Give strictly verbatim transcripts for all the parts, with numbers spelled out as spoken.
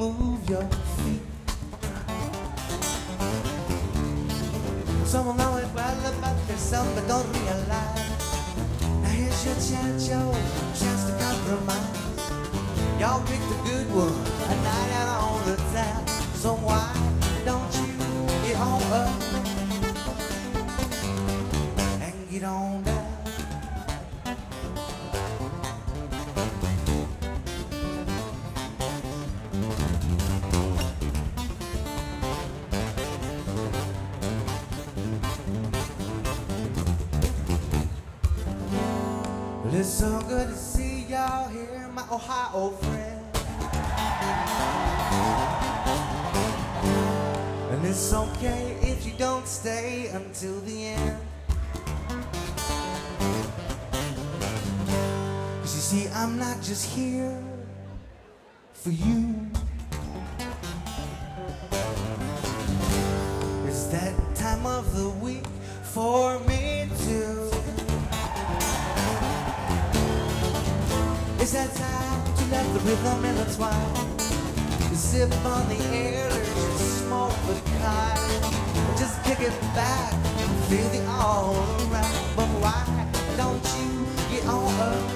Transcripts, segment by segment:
move your feet. Some will know it well about yourself but don't realize. Now here's your chance, your chance to compromise. Y'all pick the good one a night out on the town. So why don't you get on up and get on down? Well, it's so good to see y'all here, my Ohio friend. And it's okay if you don't stay until the end. Cause you see, I'm not just here for you. It's that time of the week for me too. It's that time to let the rhythm intertwine. You sip on the air, just smoke the kite. Just kick it back, feel the all around. But why don't you get on up?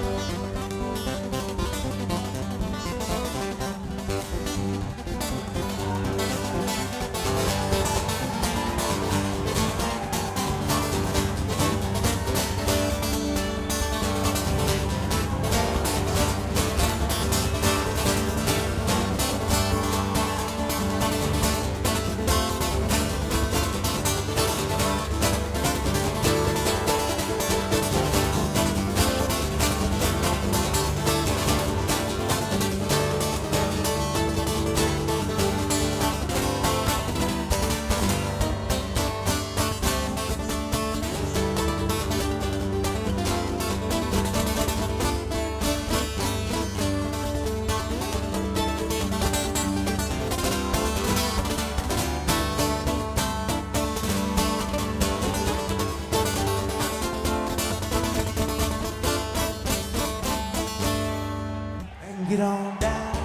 Get on down,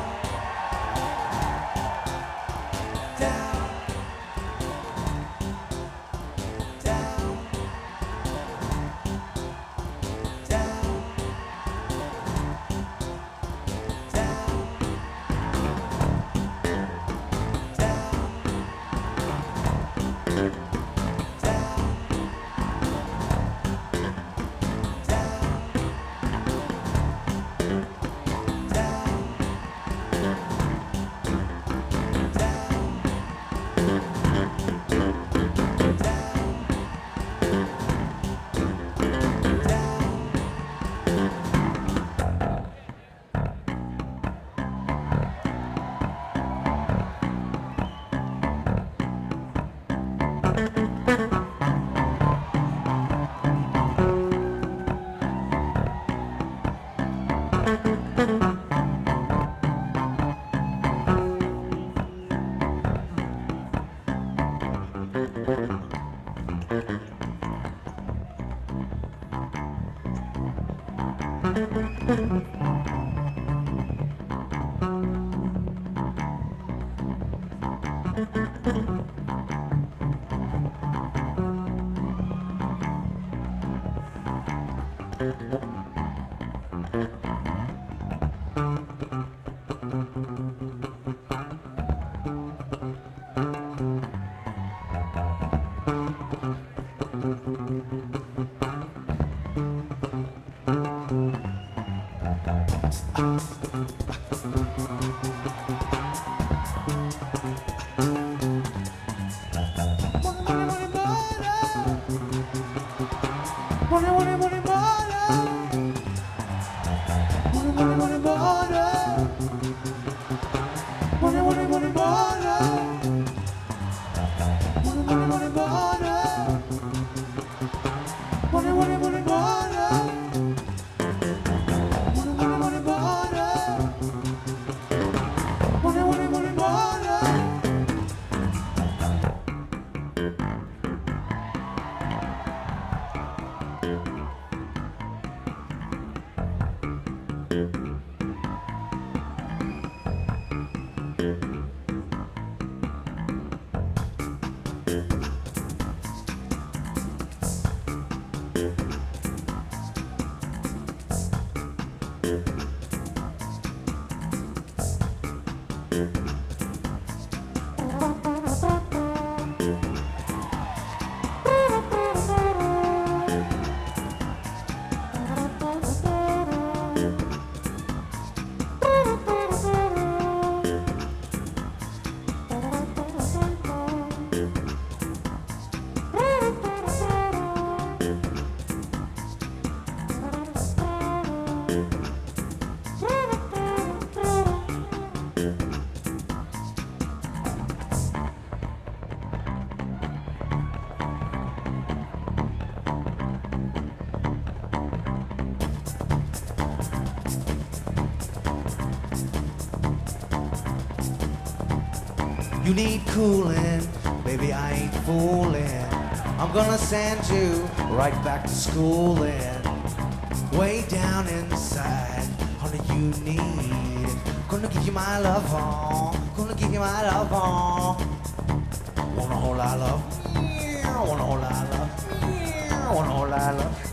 down, down, down, down, You need cooling, baby, I ain't fooling. I'm gonna send you right back to schooling. Way down inside, honey, you need. Gonna give you my love on, gonna give you my love on. Want a whole lot of love, want a whole lot of love, want a whole lot of love.